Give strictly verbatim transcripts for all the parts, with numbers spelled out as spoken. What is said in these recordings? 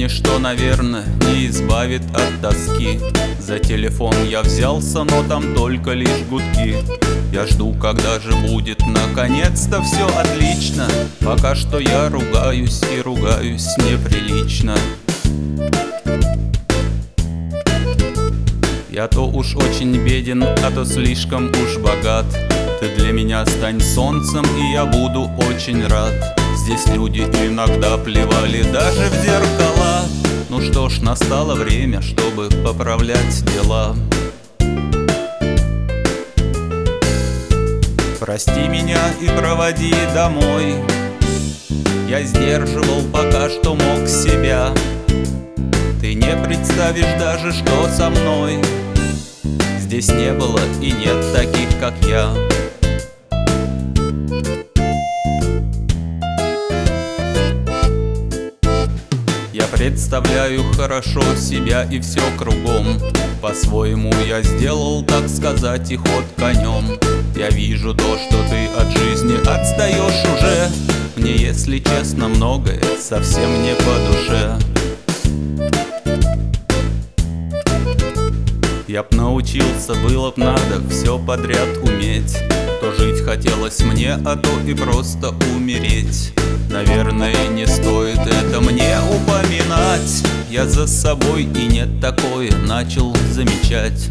ничто, наверное, не избавит от тоски. За телефон я взялся, но там только лишь гудки. Я жду, когда же будет наконец-то все отлично. Пока что я ругаюсь и ругаюсь неприлично. Я то уж очень беден, а то слишком уж богат. Ты для меня стань солнцем, и я буду очень рад. Здесь люди иногда плевали даже в зеркала. Ну что ж, настало время, чтобы поправлять дела. Прости меня и проводи домой. Я сдерживал пока что мог себя. Ты не представишь даже, что со мной здесь не было и нет таких, как я. Я представляю хорошо себя и все кругом. По-своему я сделал, так сказать, и ход конем. Я вижу то, что ты от жизни отстаешь уже. Мне, если честно, многое совсем не по душе. Я б научился, было б надо все подряд уметь. То жить хотелось мне, а то и просто умереть. Наверное, не стоит это мне упоминать. Я за собой и нет такое начал замечать.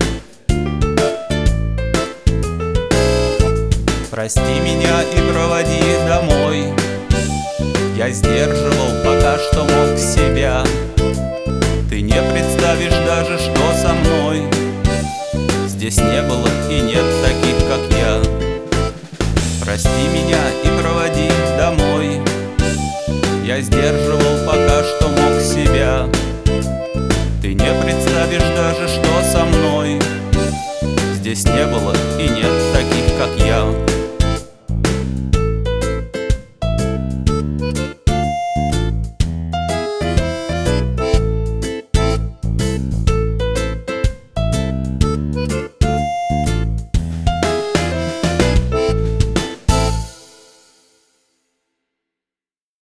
Прости меня и проводи домой. Я сдерживал пока что мог себя. Ты не представишь даже, что со мной здесь не было и нет таких, как я. Прости меня и проводи домой. Я сдерживал пока что мог себя. Ты не представишь даже, что со мной здесь не было